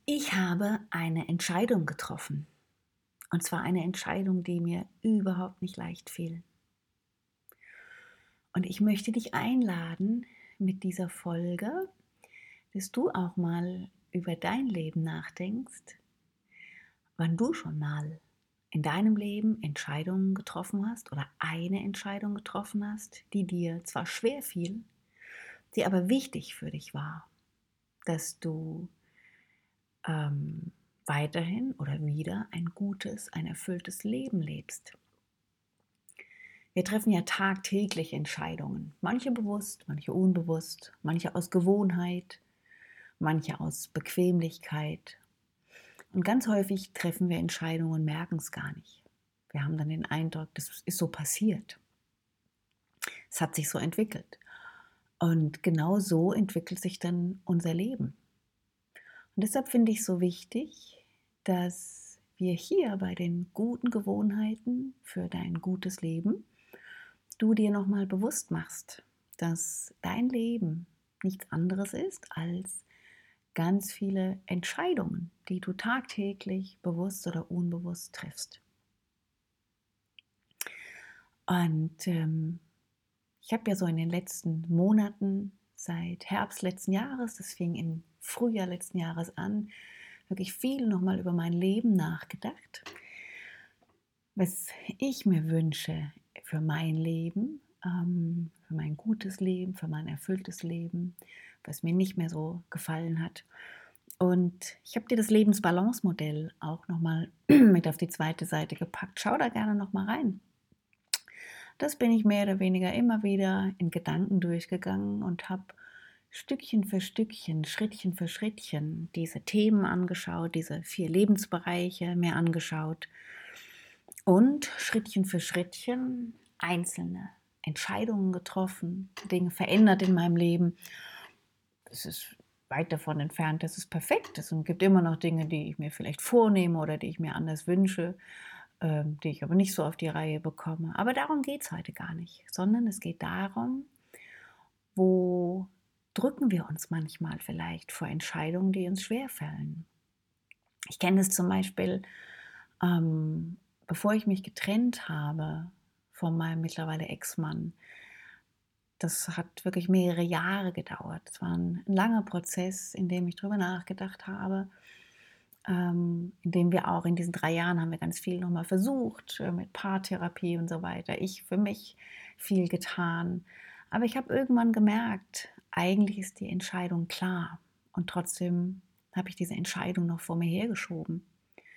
Ich habe eine Entscheidung getroffen. Und zwar eine Entscheidung, die mir überhaupt nicht leicht fiel. Und ich möchte dich einladen mit dieser Folge, dass du auch mal über dein Leben nachdenkst, wann du schon mal in deinem Leben Entscheidungen getroffen hast oder eine Entscheidung getroffen hast, die dir zwar schwer fiel, die aber wichtig für dich war, dass du ähm, weiterhin oder wieder ein gutes, ein erfülltes Leben lebst. Wir treffen ja tagtäglich Entscheidungen, manche bewusst, manche unbewusst, manche aus Gewohnheit, manche aus Bequemlichkeit. Und ganz häufig treffen wir Entscheidungen und merken es gar nicht. Wir haben dann den Eindruck, das ist so passiert. Es hat sich so entwickelt. Und genau so entwickelt sich dann unser Leben. Und deshalb finde ich es so wichtig, dass wir hier bei den guten Gewohnheiten für dein gutes Leben du dir nochmal bewusst machst, dass dein Leben nichts anderes ist als ganz viele Entscheidungen, die du tagtäglich bewusst oder unbewusst triffst. Und ich habe ja so in den letzten Monaten, seit Herbst letzten Jahres, das fing im Frühjahr letzten Jahres an, wirklich viel nochmal über mein Leben nachgedacht, was ich mir wünsche für mein Leben, für mein gutes Leben, für mein erfülltes Leben, was mir nicht mehr so gefallen hat. Und ich habe dir das Lebensbalance-Modell auch nochmal mit auf die zweite Seite gepackt. Schau da gerne nochmal rein. Das bin ich mehr oder weniger immer wieder in Gedanken durchgegangen und habe Stückchen für Stückchen, Schrittchen für Schrittchen diese Themen angeschaut, diese 4 Lebensbereiche mir angeschaut und Schrittchen für Schrittchen einzelne Entscheidungen getroffen, Dinge verändert in meinem Leben. Es ist weit davon entfernt, dass es perfekt ist, und es gibt immer noch Dinge, die ich mir vielleicht vornehme oder die ich mir anders wünsche, die ich aber nicht so auf die Reihe bekomme. Aber darum geht es heute gar nicht, sondern es geht darum, wo drücken wir uns manchmal vielleicht vor Entscheidungen, die uns schwerfallen. Ich kenne es zum Beispiel, ähm, bevor ich mich getrennt habe von meinem mittlerweile Ex-Mann. Das hat wirklich mehrere Jahre gedauert. Es war ein langer Prozess, in dem ich darüber nachgedacht habe, in dem wir auch in diesen 3 Jahren haben wir ganz viel nochmal versucht, mit Paartherapie und so weiter. Ich für mich viel getan. Aber ich habe irgendwann gemerkt, eigentlich ist die Entscheidung klar. Und trotzdem habe ich diese Entscheidung noch vor mir hergeschoben.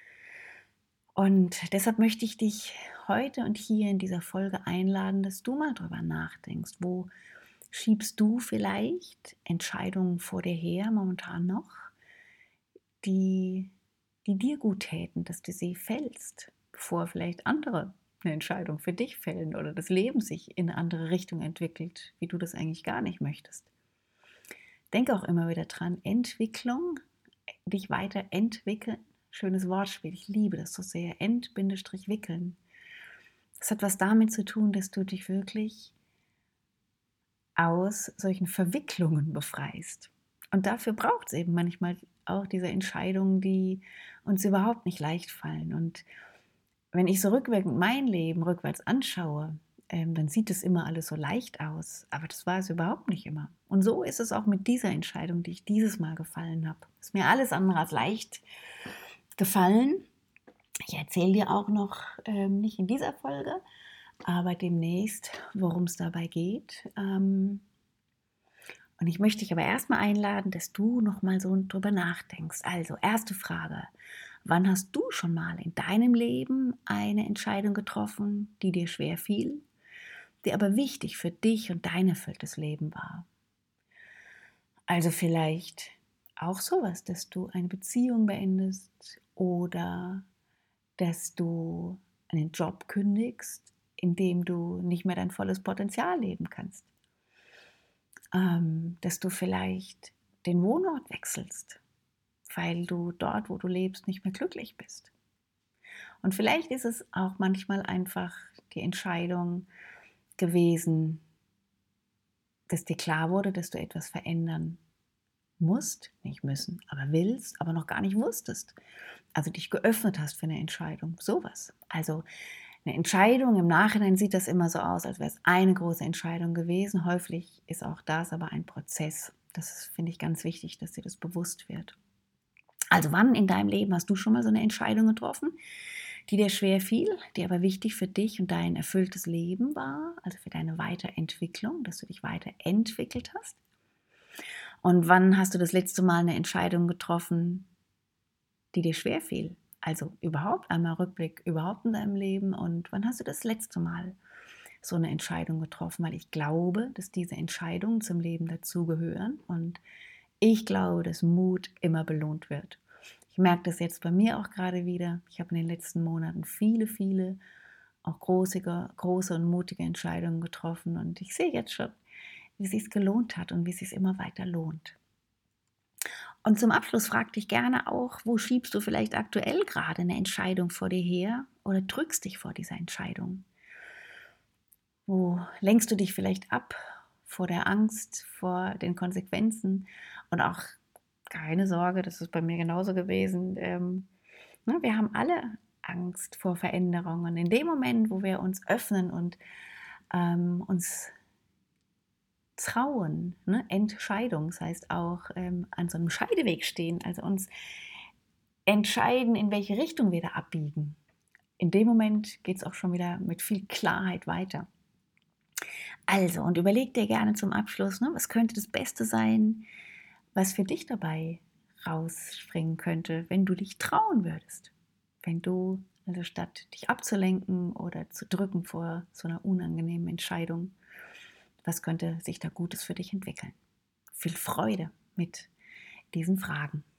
Und deshalb möchte ich dich heute und hier in dieser Folge einladen, dass du mal drüber nachdenkst. Wo schiebst du vielleicht Entscheidungen vor dir her, momentan noch, die, die dir gut täten, dass du sie fällst, bevor vielleicht andere eine Entscheidung für dich fällen oder das Leben sich in eine andere Richtung entwickelt, wie du das eigentlich gar nicht möchtest. Denke auch immer wieder dran, Entwicklung, dich weiterentwickeln. Schönes Wortspiel, ich liebe das so sehr. Wickeln. Das hat was damit zu tun, dass du dich wirklich aus solchen Verwicklungen befreist. Und dafür braucht es eben manchmal auch diese Entscheidungen, die uns überhaupt nicht leicht fallen. Und wenn ich so rückwirkend mein Leben rückwärts anschaue, dann sieht es immer alles so leicht aus. Aber das war es überhaupt nicht immer. Und so ist es auch mit dieser Entscheidung, die ich dieses Mal gefallen habe. Ist mir alles andere als leicht gefallen. Ich erzähle dir auch noch, nicht in dieser Folge, aber demnächst, worum es dabei geht. Und ich möchte dich aber erstmal einladen, dass du nochmal so drüber nachdenkst. Also, erste Frage. Wann hast du schon mal in deinem Leben eine Entscheidung getroffen, die dir schwer fiel, die aber wichtig für dich und dein erfülltes Leben war? Also vielleicht auch sowas, dass du eine Beziehung beendest oder dass du einen Job kündigst, in dem du nicht mehr dein volles Potenzial leben kannst. Dass du vielleicht den Wohnort wechselst, weil du dort, wo du lebst, nicht mehr glücklich bist. Und vielleicht ist es auch manchmal einfach die Entscheidung gewesen, dass dir klar wurde, dass du etwas verändern musst, nicht müssen, aber willst, aber noch gar nicht wusstest. Also dich geöffnet hast für eine Entscheidung, sowas. Also eine Entscheidung im Nachhinein sieht das immer so aus, als wäre es eine große Entscheidung gewesen. Häufig ist auch das aber ein Prozess. Das finde ich ganz wichtig, dass dir das bewusst wird. Also wann in deinem Leben hast du schon mal so eine Entscheidung getroffen, die dir schwer fiel, die aber wichtig für dich und dein erfülltes Leben war, also für deine Weiterentwicklung, dass du dich weiterentwickelt hast? Und wann hast du das letzte Mal eine Entscheidung getroffen, die dir schwer fiel? Also überhaupt einmal Rückblick, überhaupt in deinem Leben, und wann hast du das letzte Mal so eine Entscheidung getroffen? Weil ich glaube, dass diese Entscheidungen zum Leben dazugehören, und ich glaube, dass Mut immer belohnt wird. Ich merke das jetzt bei mir auch gerade wieder. Ich habe in den letzten Monaten viele, auch große und mutige Entscheidungen getroffen, und ich sehe jetzt schon, wie es sich gelohnt hat und wie es sich immer weiter lohnt. Und zum Abschluss frag dich gerne auch, wo schiebst du vielleicht aktuell gerade eine Entscheidung vor dir her oder drückst dich vor dieser Entscheidung? Wo lenkst du dich vielleicht ab vor der Angst, vor den Konsequenzen? Und auch keine Sorge, das ist bei mir genauso gewesen. Ne, wir haben alle Angst vor Veränderungen. In dem Moment, wo wir uns öffnen und uns trauen, ne? Entscheidung, das heißt auch an so einem Scheideweg stehen, also uns entscheiden, in welche Richtung wir da abbiegen. In dem Moment geht es auch schon wieder mit viel Klarheit weiter. Also, und überleg dir gerne zum Abschluss, ne, was könnte das Beste sein, was für dich dabei rausspringen könnte, wenn du dich trauen würdest. Wenn du, also statt dich abzulenken oder zu drücken vor so einer unangenehmen Entscheidung, was könnte sich da Gutes für dich entwickeln? Viel Freude mit diesen Fragen.